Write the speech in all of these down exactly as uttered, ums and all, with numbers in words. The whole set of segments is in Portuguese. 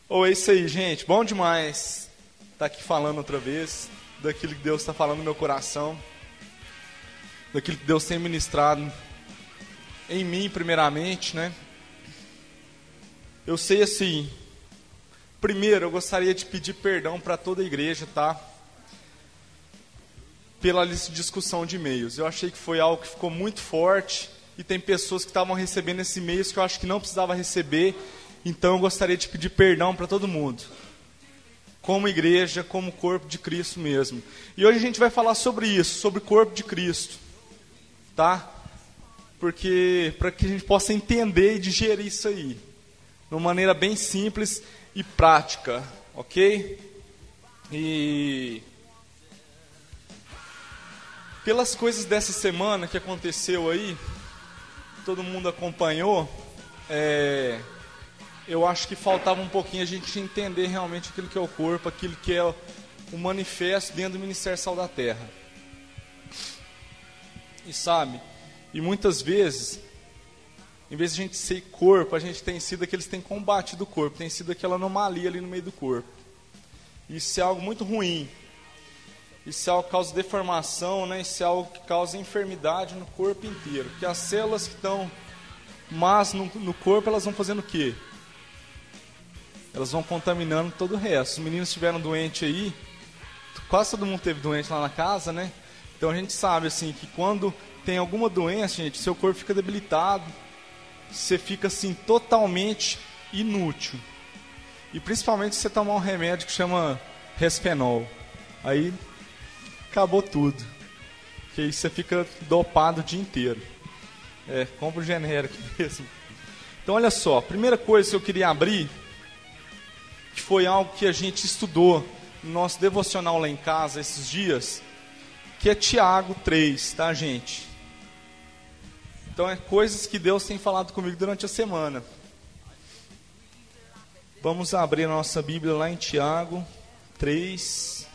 Ou é isso aí, gente. Bom demais estar aqui falando outra vez daquilo que Deus está falando no meu coração, daquilo que Deus tem ministrado em mim, primeiramente, né? Eu sei assim, primeiro eu gostaria de pedir perdão para toda a igreja, tá? Pela discussão de e-mails. Eu achei que foi algo que ficou muito forte e tem pessoas que estavam recebendo esses e-mails que eu acho que não precisava receber. Então eu gostaria de pedir perdão para todo mundo, como igreja, como corpo de Cristo mesmo. E hoje a gente vai falar sobre isso, sobre o corpo de Cristo, tá? Porque para que a gente possa entender e digerir isso aí, de uma maneira bem simples e prática, ok? E pelas coisas dessa semana que aconteceu aí, todo mundo acompanhou, é... eu acho que faltava um pouquinho a gente entender realmente aquilo que é o corpo, aquilo que é o manifesto dentro do Ministério Sal da Terra. E sabe, e muitas vezes, em vez de a gente ser corpo, a gente tem sido aqueles que têm combatido o corpo, tem sido aquela anomalia ali no meio do corpo. Isso é algo muito ruim. Isso é algo que causa deformação, né? Isso é algo que causa enfermidade no corpo inteiro. Porque as células que estão más no, no corpo, elas vão fazendo o quê? Elas vão contaminando todo o resto. Os meninos estiveram doentes aí, quase todo mundo teve doente lá na casa, né? Então a gente sabe assim que quando tem alguma doença, gente, seu corpo fica debilitado, você fica assim totalmente inútil. E principalmente se você tomar um remédio que chama Respenol, aí acabou tudo. Porque aí você fica dopado o dia inteiro. É, compra o genérico mesmo. Então olha só, primeira coisa que eu queria abrir, que foi algo que a gente estudou no nosso devocional lá em casa esses dias, que é Tiago três, tá, gente? Então é coisas que Deus tem falado comigo durante a semana. Vamos abrir a nossa Bíblia lá em Tiago três.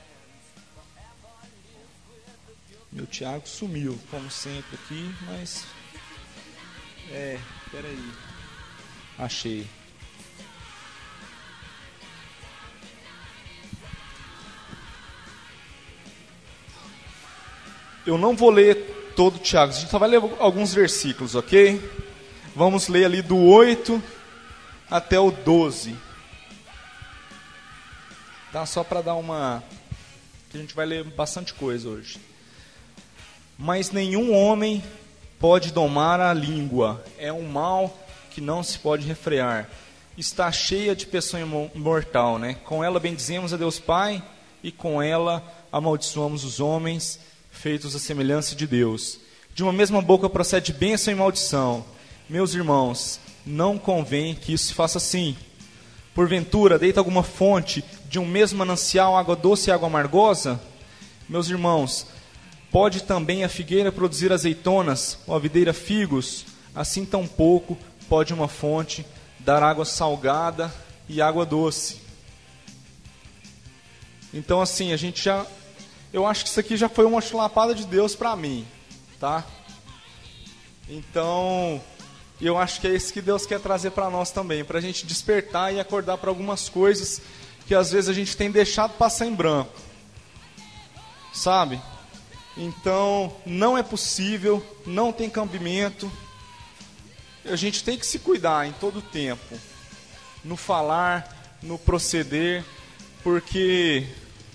Meu Tiago sumiu, como sempre aqui, mas... É, peraí. Achei. Eu não vou ler todo o Tiago, a gente só vai ler alguns versículos, ok? Vamos ler ali do oito até o doze. Tá? Só para dar uma... que a gente vai ler bastante coisa hoje. Mas nenhum homem pode domar a língua. É um mal que não se pode refrear. Está cheia de peçonha mortal, né? Com ela bendizemos a Deus Pai e com ela amaldiçoamos os homens feitos à semelhança de Deus. De uma mesma boca procede bênção e maldição. Meus irmãos, não convém que isso se faça assim. Porventura, deita alguma fonte de um mesmo manancial, água doce e água amargosa? Meus irmãos, pode também a figueira produzir azeitonas, ou a videira figos? Assim tampouco pode uma fonte dar água salgada e água doce. Então assim, a gente já... Eu acho que isso aqui já foi uma chulapada de Deus para mim, tá? Então, eu acho que é isso que Deus quer trazer para nós também, para a gente despertar e acordar para algumas coisas que às vezes a gente tem deixado passar em branco, sabe? Então, não é possível, não tem cabimento, a gente tem que se cuidar em todo o tempo, no falar, no proceder, porque...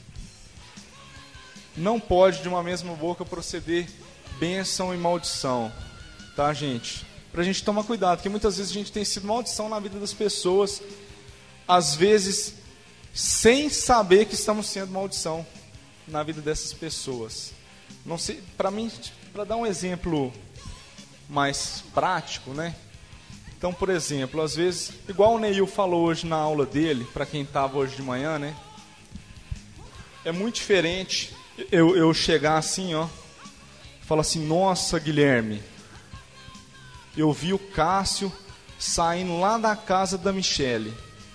não pode de uma mesma boca proceder bênção e maldição, tá, gente? Pra gente tomar cuidado, porque muitas vezes a gente tem sido maldição na vida das pessoas, às vezes sem saber que estamos sendo maldição na vida dessas pessoas. Não sei, para mim, para dar um exemplo mais prático, né? Então, por exemplo, às vezes, igual o Neil falou hoje na aula dele, para quem estava hoje de manhã, né? É muito diferente eu, eu chegar assim, ó, falar assim, nossa, Guilherme, eu vi o Cássio saindo lá da casa da Michele,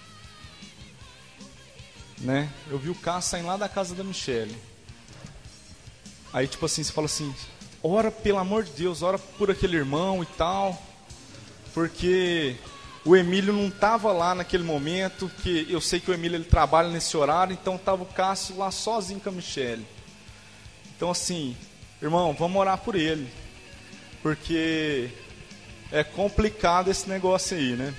né? Eu vi o Cássio saindo lá da casa da Michele. Aí, tipo assim, você fala assim, ora, pelo amor de Deus, ora por aquele irmão e tal, porque o Emílio não estava lá naquele momento, que eu sei que o Emílio ele trabalha nesse horário, então estava o Cássio lá sozinho com a Michele. Então assim, irmão, vamos orar por ele, porque é complicado esse negócio aí, né?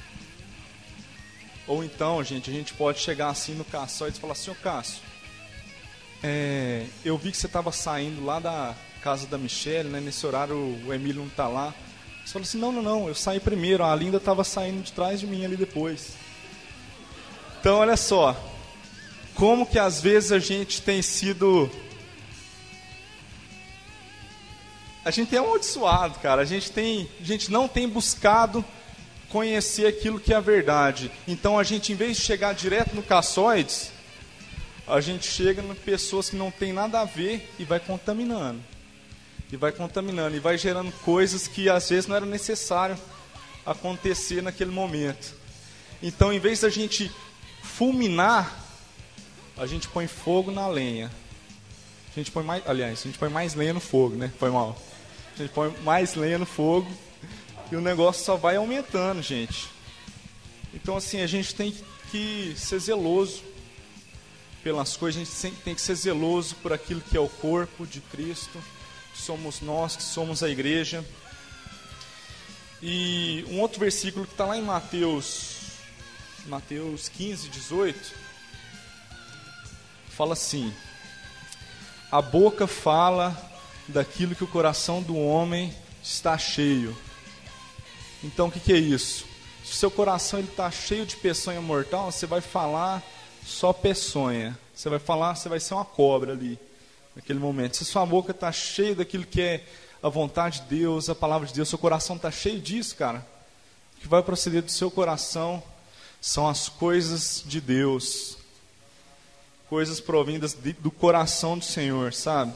Ou então, gente, a gente pode chegar assim no Cássio e falar assim: ô Cássio, é, eu vi que você estava saindo lá da casa da Michele, né? Nesse horário o Emílio não está lá. Você falou assim: não, não, não, eu saí primeiro, a Linda estava saindo de trás de mim ali depois. Então, olha só, como que às vezes a gente tem sido... A gente é amaldiçoado, cara, a gente, tem, a gente não tem buscado conhecer aquilo que é a verdade. Então a gente, em vez de chegar direto no caçoides, a gente chega em pessoas que não tem nada a ver e vai contaminando. E vai contaminando, e vai gerando coisas que às vezes não era necessário acontecer naquele momento. Então, em vez da gente fulminar, a gente põe fogo na lenha. A gente põe mais, aliás, a gente põe mais lenha no fogo, né? Foi mal. A gente põe mais lenha no fogo e o negócio só vai aumentando, gente. Então, assim, a gente tem que ser zeloso pelas coisas, a gente tem que ser zeloso por aquilo que é o corpo de Cristo, que somos nós, que somos a igreja. E um outro versículo que está lá em Mateus, Mateus quinze, dezoito, fala assim: a boca fala daquilo que o coração do homem está cheio. Então, o que, que é isso? Se o seu coração está cheio de peçonha mortal, você vai falar só peçonha. Você vai falar, você vai ser uma cobra ali, naquele momento. Se sua boca está cheia daquilo que é a vontade de Deus, a palavra de Deus, seu coração está cheio disso, cara, o que vai proceder do seu coração são as coisas de Deus. Coisas provindas de, do coração do Senhor, sabe?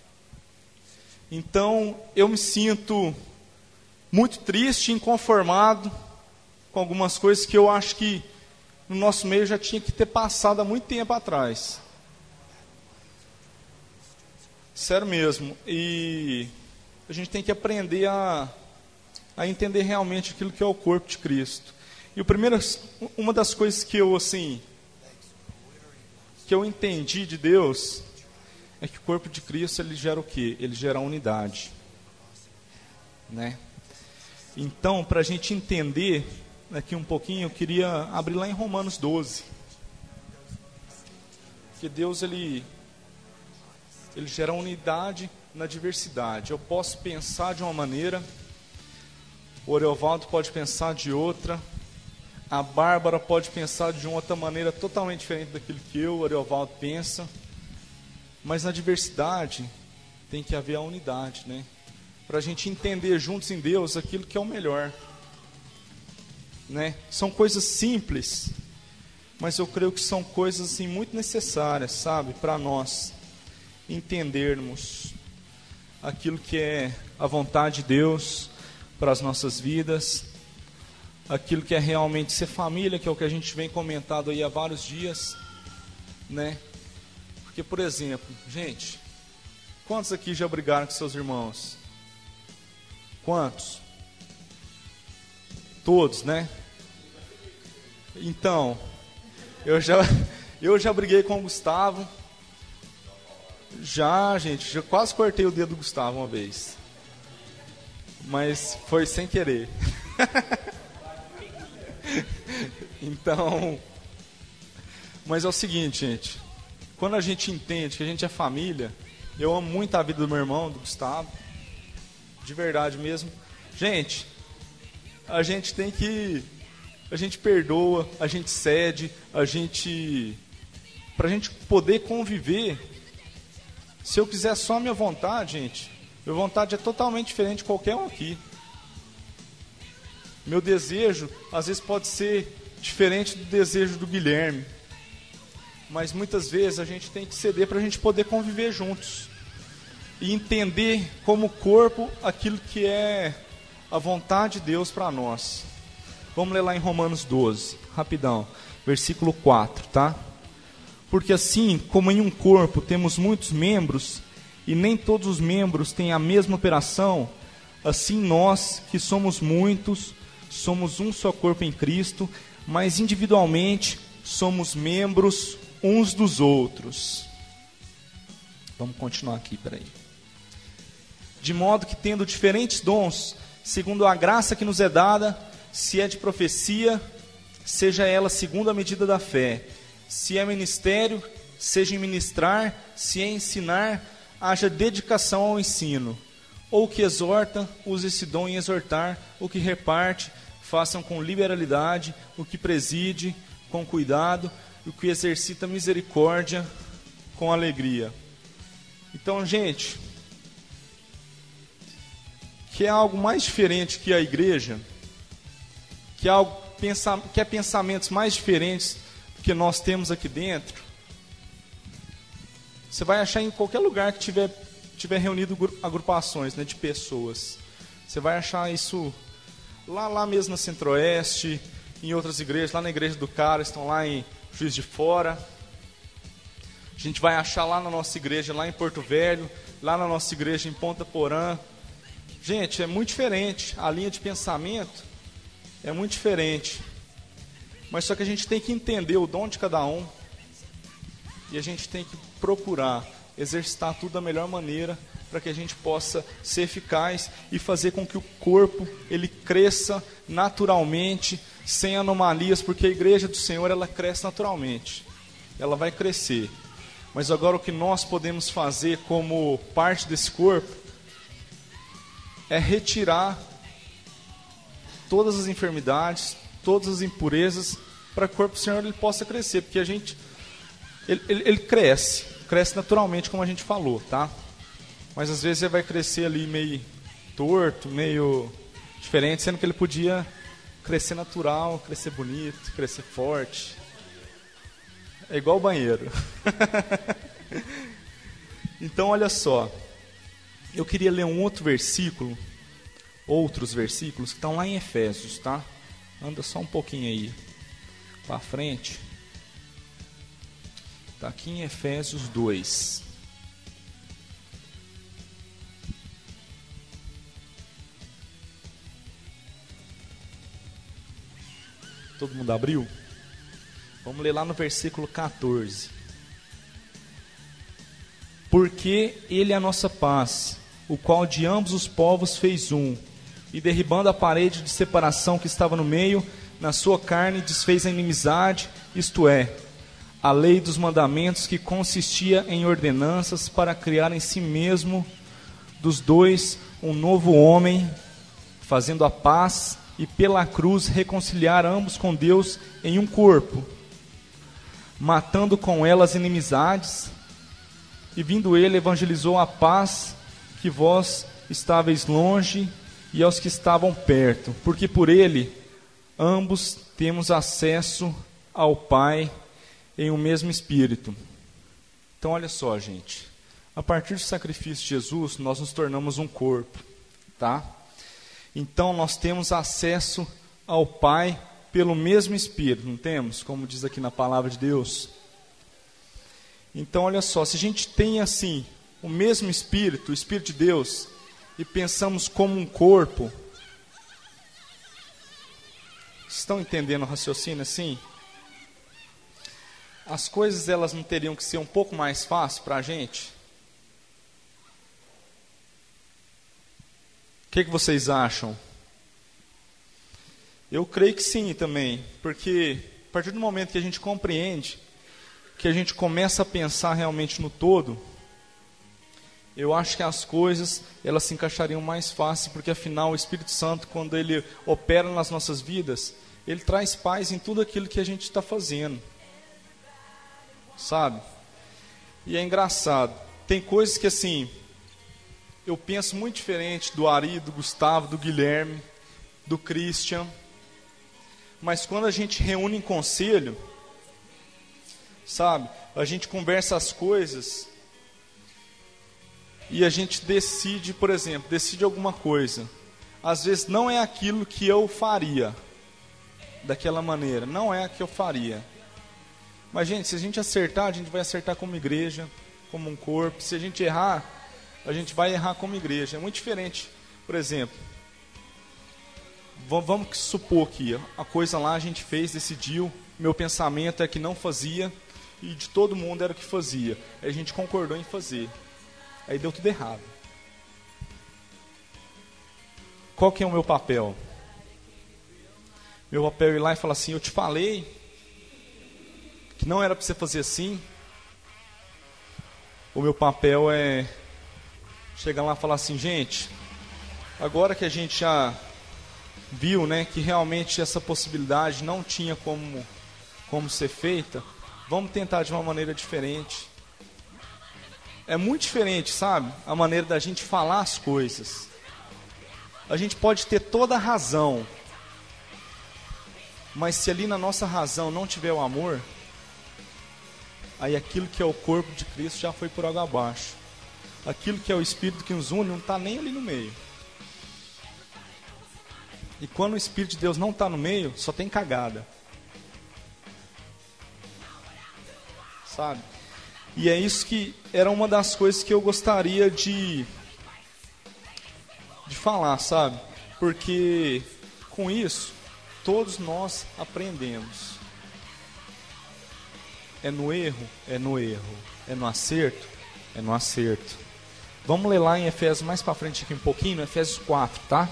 Então, eu me sinto muito triste, inconformado com algumas coisas que eu acho que no nosso meio já tinha que ter passado há muito tempo atrás. Sério mesmo. E a gente tem que aprender a, a entender realmente aquilo que é o corpo de Cristo. E o primeiro, uma das coisas que eu, assim, que eu entendi de Deus é que o corpo de Cristo, ele gera o quê? Ele gera a unidade, né? Então, para a gente entender aqui um pouquinho, eu queria abrir lá em Romanos doze. Porque Deus, ele, ele gera unidade na diversidade. Eu posso pensar de uma maneira, o Oriovaldo pode pensar de outra, a Bárbara pode pensar de uma outra maneira totalmente diferente daquilo que eu, o Oriovaldo, pensa. Mas na diversidade tem que haver a unidade, né? Para a gente entender juntos em Deus aquilo que é o melhor, né? São coisas simples, mas eu creio que são coisas assim, muito necessárias, sabe? Para nós entendermos aquilo que é a vontade de Deus para as nossas vidas, aquilo que é realmente ser família, que é o que a gente vem comentando aí há vários dias, né? Porque, por exemplo, gente, quantos aqui já brigaram com seus irmãos? Quantos? Todos, né? Então, eu já, eu já briguei com o Gustavo. Já, gente, já quase cortei o dedo do Gustavo uma vez. Mas foi sem querer. Então, mas é o seguinte, gente. Quando a gente entende que a gente é família, eu amo muito a vida do meu irmão, do Gustavo. De verdade mesmo. Gente, a gente tem que... A gente perdoa, a gente cede, a gente... Pra gente poder conviver, se eu quiser só a minha vontade, gente, minha vontade é totalmente diferente de qualquer um aqui. Meu desejo, às vezes, pode ser diferente do desejo do Guilherme. Mas muitas vezes a gente tem que ceder para a gente poder conviver juntos. E entender como corpo aquilo que é a vontade de Deus para nós. Vamos ler lá em Romanos doze, rapidão, versículo quatro, tá? Porque assim como em um corpo temos muitos membros, e nem todos os membros têm a mesma operação, assim nós, que somos muitos, somos um só corpo em Cristo, mas individualmente somos membros uns dos outros. Vamos continuar aqui, peraí. De modo que, tendo diferentes dons, segundo a graça que nos é dada, se é de profecia, seja ela segundo a medida da fé. Se é ministério, seja em ministrar. Se é ensinar, haja dedicação ao ensino. Ou que exorta, use esse dom em exortar. O que reparte, façam com liberalidade. O que preside, com cuidado. O que exercita misericórdia, com alegria. Então, gente, que é algo mais diferente que a igreja, que é, algo, que é pensamentos mais diferentes do que nós temos aqui dentro, você vai achar em qualquer lugar que tiver, tiver reunido agrupações, né, de pessoas. Você vai achar isso lá, lá mesmo na Centro-Oeste, em outras igrejas, lá na igreja do Cara, estão lá em Juiz de Fora. A gente vai achar lá na nossa igreja, lá em Porto Velho, lá na nossa igreja em Ponta Porã. Gente, é muito diferente, a linha de pensamento é muito diferente. Mas só que a gente tem que entender o dom de cada um e a gente tem que procurar exercitar tudo da melhor maneira para que a gente possa ser eficaz e fazer com que o corpo ele cresça naturalmente, sem anomalias, porque a igreja do Senhor ela cresce naturalmente, ela vai crescer. Mas agora o que nós podemos fazer como parte desse corpo é retirar todas as enfermidades, todas as impurezas, para que o corpo do Senhor ele possa crescer, porque a gente, ele, ele, ele cresce, cresce naturalmente, como a gente falou, tá? Mas às vezes ele vai crescer ali meio torto, meio diferente, sendo que ele podia crescer natural, crescer bonito, crescer forte. É igual o banheiro. Então, olha só. Eu queria ler um outro versículo, outros versículos que estão lá em Efésios, tá? Anda só um pouquinho aí para frente. Está aqui em Efésios dois. Todo mundo abriu? Vamos ler lá no versículo quatorze. Porque Ele é a nossa paz, o qual de ambos os povos fez um, e derribando a parede de separação que estava no meio, na sua carne desfez a inimizade, isto é, a lei dos mandamentos que consistia em ordenanças para criar em si mesmo dos dois um novo homem, fazendo a paz e pela cruz reconciliar ambos com Deus em um corpo, matando com ela as inimizades, e vindo ele evangelizou a paz que vós estáveis longe e aos que estavam perto, porque por ele ambos temos acesso ao Pai em um mesmo Espírito. Então olha só, gente, a partir do sacrifício de Jesus nós nos tornamos um corpo, tá? Então nós temos acesso ao Pai pelo mesmo Espírito, não temos? Como diz aqui na palavra de Deus. Então olha só, se a gente tem assim o mesmo Espírito, o Espírito de Deus, e pensamos como um corpo, estão entendendo o raciocínio assim? As coisas elas não teriam que ser um pouco mais fáceis para a gente? O que, que vocês acham? Eu creio que sim também, porque a partir do momento que a gente compreende, que a gente começa a pensar realmente no todo, eu acho que as coisas elas se encaixariam mais fácil, porque afinal o Espírito Santo, quando ele opera nas nossas vidas, ele traz paz em tudo aquilo que a gente está fazendo, sabe? E é engraçado, tem coisas que assim, eu penso muito diferente do Ari, do Gustavo, do Guilherme, do Christian, mas quando a gente reúne em conselho, sabe, a gente conversa as coisas e a gente decide, por exemplo, decide alguma coisa. Às vezes não é aquilo que eu faria, daquela maneira, não é a que eu faria. Mas, gente, se a gente acertar, a gente vai acertar como igreja, como um corpo. Se a gente errar, a gente vai errar como igreja. É muito diferente, por exemplo, vamos supor que a coisa lá a gente fez, decidiu, meu pensamento é que não fazia, e de todo mundo era o que fazia. Aí a gente concordou em fazer. Aí deu tudo errado. Qual que é o meu papel? Meu papel é ir lá e falar assim, eu te falei que não era para você fazer assim. O meu papel é chegar lá e falar assim, gente, agora que a gente já viu, né, que realmente essa possibilidade não tinha como, como ser feita, vamos tentar de uma maneira diferente. É muito diferente, sabe? A maneira da gente falar as coisas. A gente pode ter toda a razão, mas se ali na nossa razão não tiver o amor, aí aquilo que é o corpo de Cristo já foi por água abaixo. Aquilo que é o Espírito que nos une não está nem ali no meio. E quando o Espírito de Deus não está no meio, só tem cagada. Sabe? E é isso que era uma das coisas que eu gostaria de, de falar, sabe? Porque com isso, todos nós aprendemos. É no erro? É no erro. É no acerto? É no acerto. Vamos ler lá em Efésios, mais para frente aqui um pouquinho, no Efésios quatro, tá?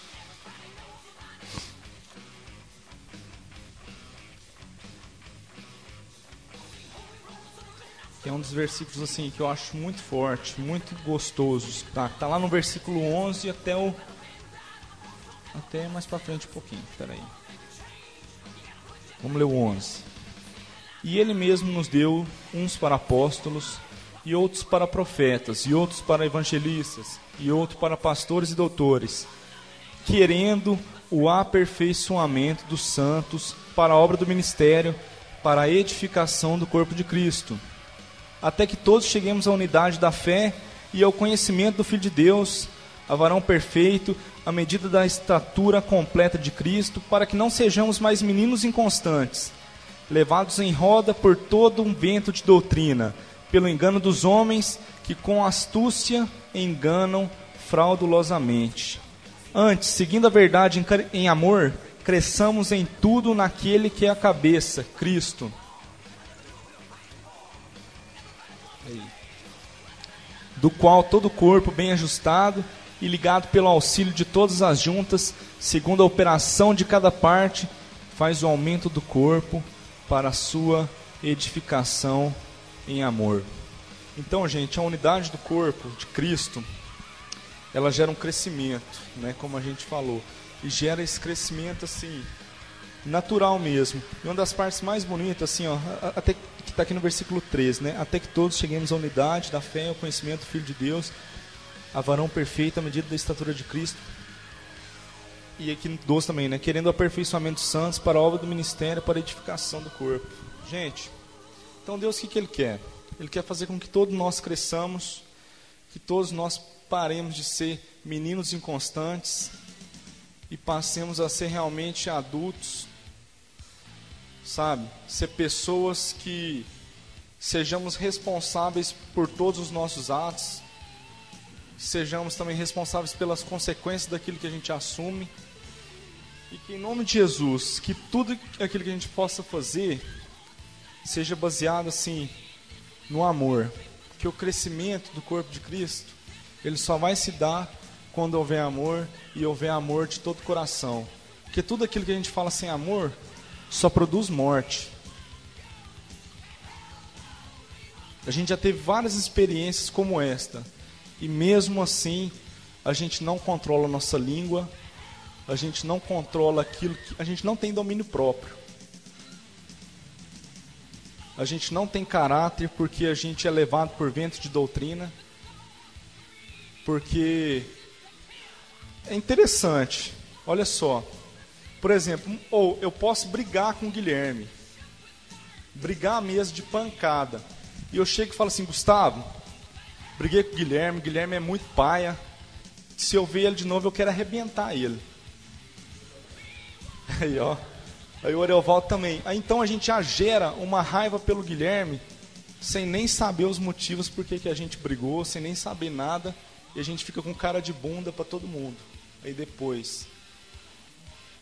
Que é um dos versículos assim que eu acho muito forte, muito gostoso. Tá, tá lá no versículo onze até o até mais para frente um pouquinho. Espera aí. Vamos ler o onze. E ele mesmo nos deu uns para apóstolos, e outros para profetas, e outros para evangelistas, e outros para pastores e doutores, querendo o aperfeiçoamento dos santos para a obra do ministério, para a edificação do corpo de Cristo, até que todos cheguemos à unidade da fé e ao conhecimento do Filho de Deus, a varão perfeito, à medida da estatura completa de Cristo, para que não sejamos mais meninos inconstantes, levados em roda por todo um vento de doutrina, pelo engano dos homens que com astúcia enganam fraudulosamente. Antes, seguindo a verdade em, em amor, cresçamos em tudo naquele que é a cabeça, Cristo. Aí. Do qual todo o corpo bem ajustado e ligado pelo auxílio de todas as juntas, segundo a operação de cada parte, faz o aumento do corpo para a sua edificação em amor. Então, gente, a unidade do corpo de Cristo, ela gera um crescimento, né, como a gente falou, e gera esse crescimento assim, natural mesmo. E uma das partes mais bonitas, assim, ó, até que está aqui no versículo treze, né, até que todos cheguemos à unidade da fé e ao conhecimento do Filho de Deus, a varão perfeita à medida da estatura de Cristo. E aqui no doze também, né, querendo o aperfeiçoamento dos santos para a obra do ministério, para a edificação do corpo. Gente, então Deus, o que, que Ele quer? Ele quer fazer com que todos nós cresçamos, que todos nós paremos de ser meninos inconstantes e passemos a ser realmente adultos, sabe? Ser pessoas que sejamos responsáveis por todos os nossos atos, sejamos também responsáveis pelas consequências daquilo que a gente assume, e que em nome de Jesus, que tudo aquilo que a gente possa fazer seja baseado assim no amor, que o crescimento do corpo de Cristo, ele só vai se dar quando houver amor, e houver amor de todo o coração, porque tudo aquilo que a gente fala sem amor só produz morte. A gente já teve várias experiências como esta, e mesmo assim a gente não controla a nossa língua, a gente não controla aquilo que a gente não tem domínio próprio. A gente não tem caráter porque a gente é levado por vento de doutrina. Porque é interessante, olha só. Por exemplo, ou eu posso brigar com o Guilherme, brigar mesmo de pancada, e eu chego e falo assim: Gustavo, briguei com o Guilherme, o Guilherme é muito paia, se eu ver ele de novo eu quero arrebentar ele. Aí, ó. Aí o Orelvaldo também. Aí então a gente já gera uma raiva pelo Guilherme, sem nem saber os motivos por que que a gente brigou, sem nem saber nada, e a gente fica com cara de bunda para todo mundo. Aí depois,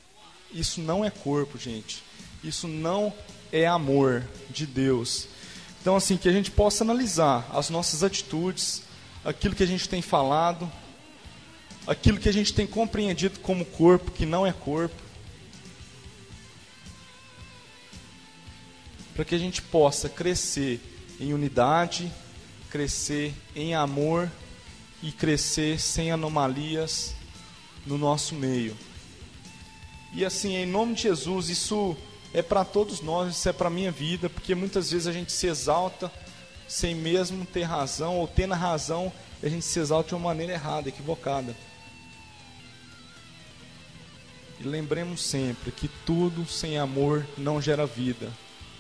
Isso não é corpo, gente. Isso não é amor de Deus. Então, assim, que a gente possa analisar as nossas atitudes, aquilo que a gente tem falado, aquilo que a gente tem compreendido como corpo, que não é corpo, para que a gente possa crescer em unidade, crescer em amor e crescer sem anomalias no nosso meio. E assim, em nome de Jesus, isso é para todos nós, isso é para a minha vida, porque muitas vezes a gente se exalta sem mesmo ter razão, ou tendo razão, a gente se exalta de uma maneira errada, equivocada. E lembremos sempre que tudo sem amor não gera vida.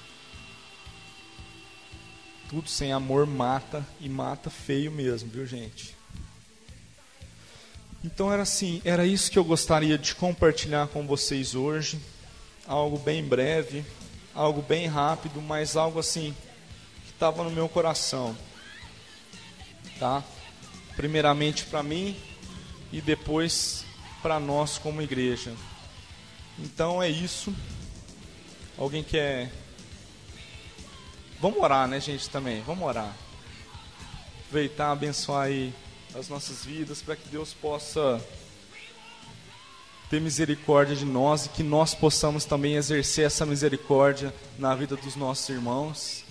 Tudo sem amor mata, e mata feio mesmo, viu, gente? Então era assim, era isso que eu gostaria de compartilhar com vocês hoje. Algo bem breve, algo bem rápido, mas algo assim que estava no meu coração, tá? Primeiramente para mim e depois para nós como igreja. Então é isso. Alguém quer... Vamos orar, né, gente, também. Vamos orar. Aproveitar, abençoar aí as nossas vidas, para que Deus possa ter misericórdia de nós e que nós possamos também exercer essa misericórdia na vida dos nossos irmãos.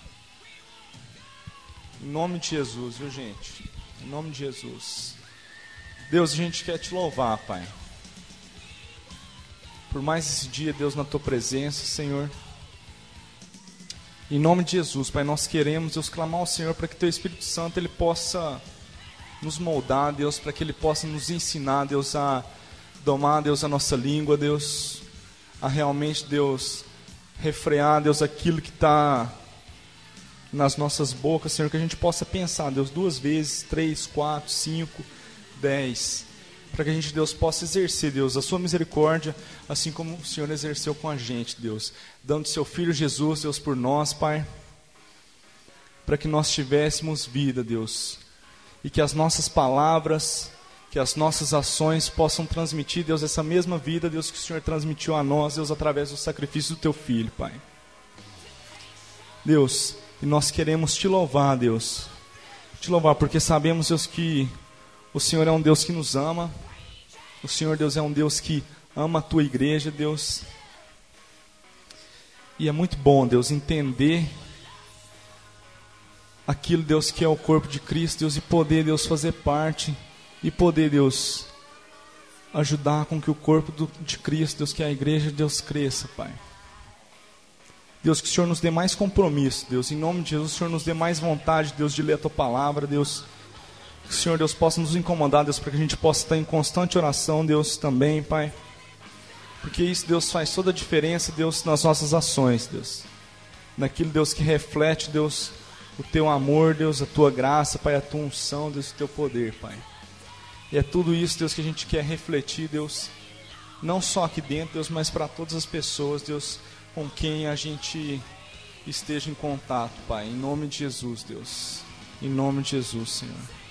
Em nome de Jesus, viu, gente? Em nome de Jesus. Deus, a gente quer te louvar, Pai. Por mais esse dia, Deus, na tua presença, Senhor. Em nome de Jesus, Pai, nós queremos, Deus, clamar ao Senhor para que teu Espírito Santo ele possa nos moldar, Deus, para que ele possa nos ensinar, Deus, a domar, Deus, a nossa língua, Deus, a realmente, Deus, refrear, Deus, aquilo que está nas nossas bocas, Senhor, que a gente possa pensar, Deus, duas vezes, três, quatro, cinco, dez, para que a gente, Deus, possa exercer, Deus, a sua misericórdia, assim como o Senhor exerceu com a gente, Deus, dando seu Filho Jesus, Deus, por nós, Pai, para que nós tivéssemos vida, Deus, e que as nossas palavras, que as nossas ações possam transmitir, Deus, essa mesma vida, Deus, que o Senhor transmitiu a nós, Deus, através do sacrifício do teu Filho, Pai. Deus, e nós queremos te louvar, Deus, te louvar, porque sabemos, Deus, que o Senhor é um Deus que nos ama, o Senhor, Deus, é um Deus que ama a tua igreja, Deus, e é muito bom, Deus, entender aquilo, Deus, que é o corpo de Cristo, Deus, e poder, Deus, fazer parte, e poder, Deus, ajudar com que o corpo do, de Cristo, Deus, que é a igreja, Deus, cresça, Pai. Deus, que o Senhor nos dê mais compromisso, Deus, em nome de Jesus, o Senhor nos dê mais vontade, Deus, de ler a tua palavra, Deus, que o Senhor, Deus, possa nos incomodar, Deus, para que a gente possa estar em constante oração, Deus, também, Pai, porque isso, Deus, faz toda a diferença, Deus, nas nossas ações, Deus, naquilo, Deus, que reflete, Deus, o teu amor, Deus, a tua graça, Pai, a tua unção, Deus, o teu poder, Pai. E é tudo isso, Deus, que a gente quer refletir, Deus, não só aqui dentro, Deus, mas para todas as pessoas, Deus, com quem a gente esteja em contato, Pai, em nome de Jesus, Deus, em nome de Jesus, Senhor.